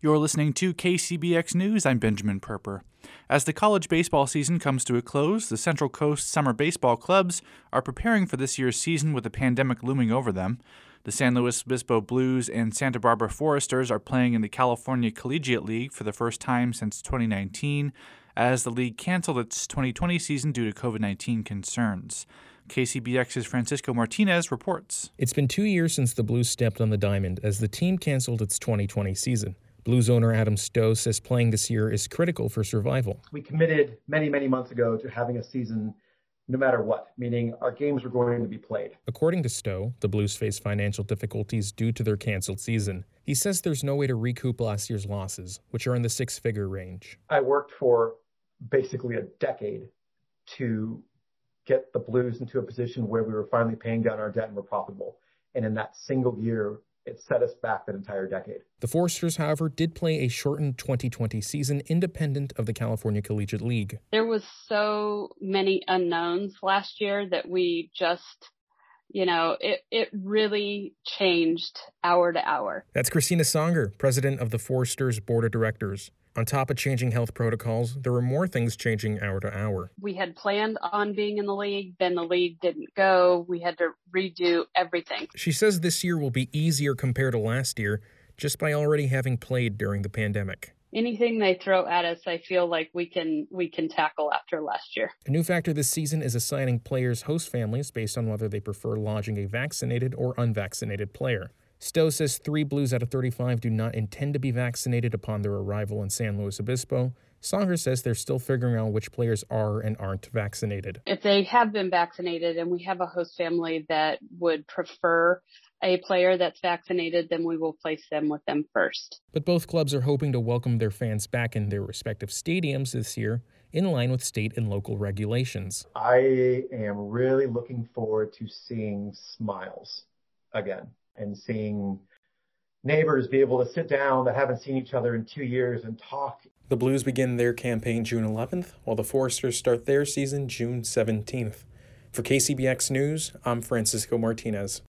You're listening to KCBX News. I'm Benjamin Perper. As the college baseball season comes to a close, the Central Coast Summer Baseball Clubs are preparing for this year's season with the pandemic looming over them. The San Luis Obispo Blues and Santa Barbara Foresters are playing in the California Collegiate League for the first time since 2019, as the league canceled its 2020 season due to COVID-19 concerns. KCBX's Francisco Martinez reports. It's been 2 years since the Blues stepped on the diamond as the team canceled its 2020 season. Blues owner Adam Stowe says playing this year is critical for survival. We committed many months ago to having a season no matter what, meaning our games were going to be played. According to Stowe, the Blues face financial difficulties due to their canceled season. He says there's no way to recoup last year's losses, which are in the six-figure range. I worked for basically a decade to get the Blues into a position where we were finally paying down our debt and were profitable. And in that single year, it set us back that entire decade. The Foresters, however, did play a shortened 2020 season independent of the California Collegiate League. There was so many unknowns last year that we just, it really changed hour to hour. That's Christina Songer, president of the Foresters Board of Directors. On top of changing health protocols, there were more things changing hour to hour. We had planned on being in the league, then the league didn't go. We had to redo everything. She says this year will be easier compared to last year, just by already having played during the pandemic. Anything they throw at us, I feel like we can tackle after last year. A new factor this season is assigning players host families based on whether they prefer lodging a vaccinated or unvaccinated player. Stowe says 3 Blues out of 35 do not intend to be vaccinated upon their arrival in San Luis Obispo. Songer says they're still figuring out which players are and aren't vaccinated. If they have been vaccinated and we have a host family that would prefer a player that's vaccinated, then we will place them with them first. But both clubs are hoping to welcome their fans back in their respective stadiums this year, in line with state and local regulations. I am really looking forward to seeing smiles again and seeing neighbors be able to sit down that haven't seen each other in 2 years and talk. The Blues begin their campaign June 11th, while the Foresters start their season June 17th. For KCBX News, I'm Francisco Martinez.